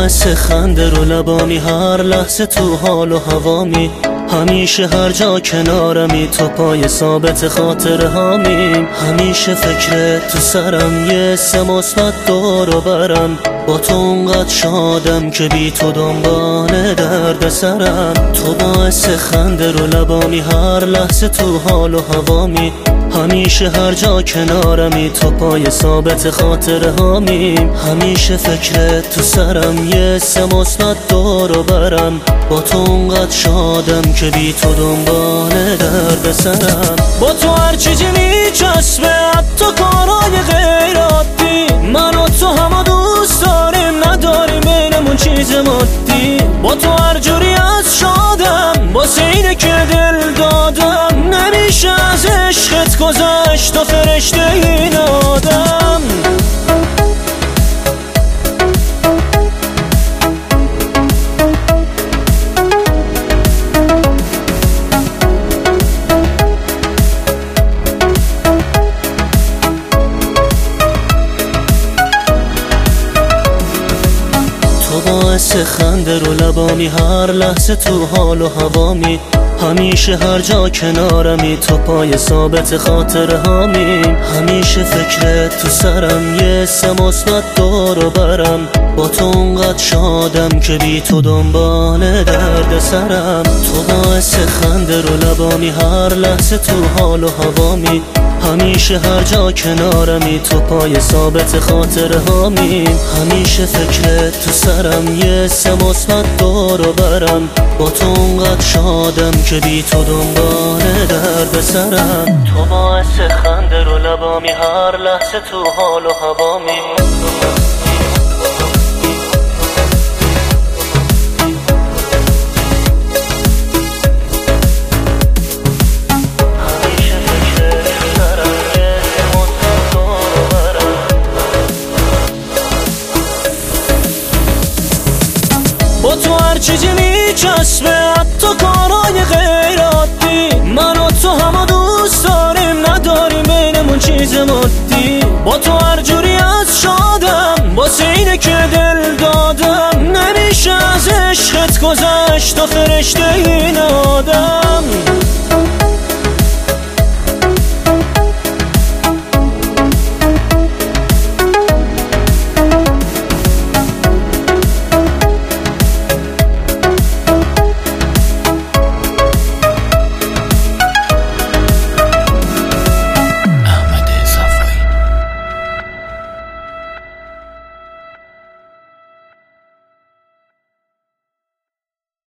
باعث خنده رو لبامی، هر لحظه تو حال و هوامی، همیشه هر جا کنارمی، تو پای ثابت خاطره هامیم. همیشه فکرت تو سرم، یه سه مثبت دور و برم، با تو اونقدر شادم که بی تو دنبال درد سرم. تو باعث خنده رو لبامی، هر لحظه تو حال و هوامی، همیشه هر جا کنارمی، تو پای ثابت خاطره هامیم. همیشه فکرت تو سرم، یه سه مثبت دور و برم، با تو اونقدر شادم که بی تو دنبال درد سرم. با تو هر چیزی میچسبه، حتی کارهای غیر عادی، من و تو همه دوست داریم، نداریم بینمون چیز مادی. با تو هر جوری از شادم، واسه اینه که دل دادم، نمیشه از عشقت گذشت تو فرشته این آدم. باعث خنده رو لبامی، هر لحظه تو حال و هوامی، همیشه هر جا کنارمی، تو پای ثابت خاطره هامیم. همیشه فکرت تو سرم، یه سه مثبت دور و برم، با تو اونقدر شادم که بی تو دنبال درد سرم. تو باعث خنده رو لبامی، هر لحظه تو حال و هوامی، همیشه هر جا کنارمی، تو پای ثابت خاطره هامیم. همیشه فکرت تو سرم، یه سه مثبت دور و برم، با تو اونقدر شادم که بی تو دنبال درد سرم. تو باعث خنده رو لبامی، هر لحظه تو حال و هوامی، با تو هر چیزی میچسبه، حتی کارهای غیر عادی، من و تو همه دوست داریم، نداریم بینمون چیز مادی. با تو هر جوری از شادم، واسه اینه که دل دادم، نمیشه از عشقت گذشت تو فرشته این آدم.